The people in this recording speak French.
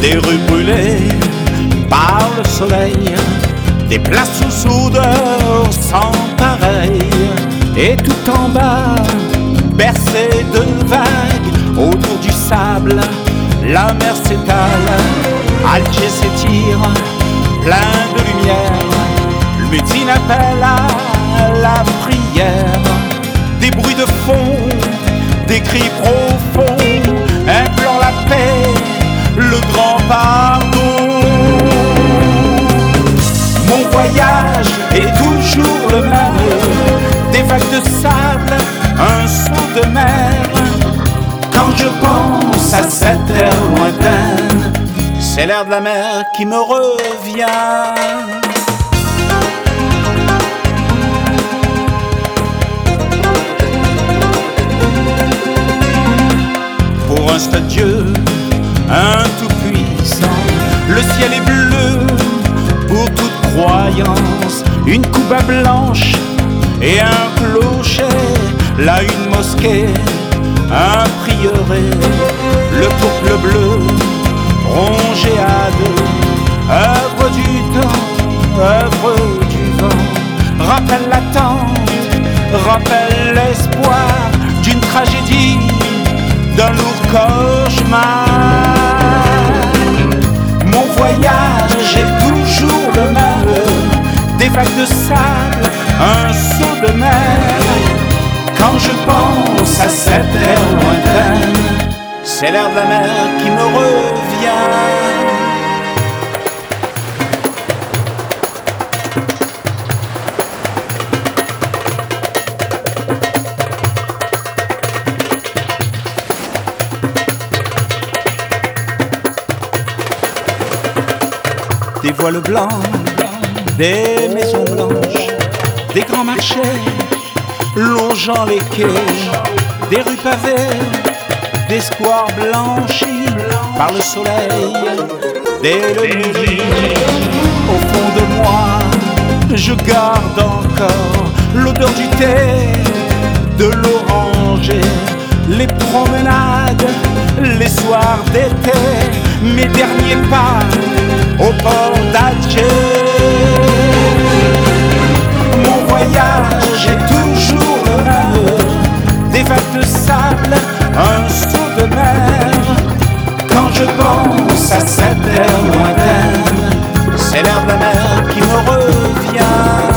des rues brûlées par le soleil, des places sous odeur sans pareil, et tout en bas, bercé de vagues, autour du sable, la mer s'étale, Alger s'étire, plein de lumière, le médecine appelle à la prière, des bruits de fond, des cris profonds, implorent la paix, le grand pardon. Mon voyage est toujours le même, des vagues de sable, un son de mer. Quand je pense à cette terre lointaine, c'est l'air de la mer qui me revient. Pour un seul Dieu, un tout-puissant, le ciel est bleu pour toute croyance. Une couba blanche et un clocher, là une mosquée, un prieuré, le pourple bleu rongé à deux, œuvre du temps, œuvre du vent, rappelle l'attente, rappelle l'espoir d'une tragédie, d'un lourd cauchemar. Mon voyage est toujours le même, des vagues de sable, un saut de mer. Quand je pense à cette terre lointaine, c'est l'air de la mer qui me revient. Des voiles blancs, des maisons blanches, des grands marchés longeant les quais, des rues pavées, des squares blanchis par le soleil. Dès le midi, au fond de moi, je garde encore l'odeur du thé, de l'oranger, les promenades, les soirs d'été, mes derniers pas au port d'Alger. Mon voyage est toujours le même, des vagues de sable, un saut de mer. Quand je pense à cette terre lointaine, c'est l'air de la mer qui me revient.